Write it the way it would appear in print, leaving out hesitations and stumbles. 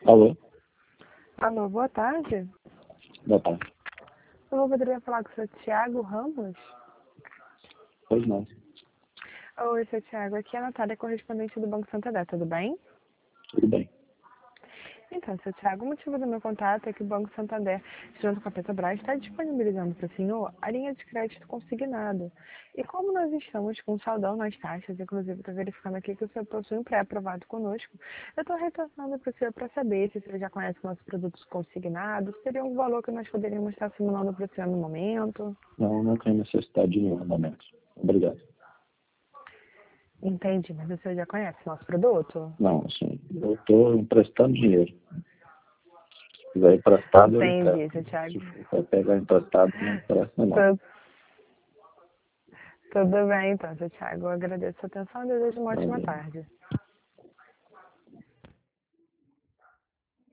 Alô? Alô, boa tarde. Boa tarde. Eu poderia falar com o seu Thiago Ramos? Pois não. Oi, seu Thiago. Aqui é a Natália, correspondente do Banco Santander, tudo bem? Tudo bem. Então, seu Thiago, o motivo do meu contato é que o Banco Santander, junto com a Petrobras, está disponibilizando para o senhor a linha de crédito consignado. E como nós estamos com saldão nas taxas, inclusive estou verificando aqui que o senhor possui um pré-aprovado conosco, eu estou retornando para o senhor para saber se o senhor já conhece nossos produtos consignados, seria um valor que nós poderíamos estar simulando para o senhor no momento. Não tenho necessidade de nenhum no momento. Obrigado. Entendi, mas o senhor já conhece nosso produto? Não, assim, eu estou emprestando dinheiro. Se quiser emprestado, eu Entendi, empresto. seu Thiago. Se for pegar emprestado, não empresta não. Tudo, tudo bem, então, seu Thiago. Eu agradeço a sua atenção e desejo uma ótima Valeu. tarde.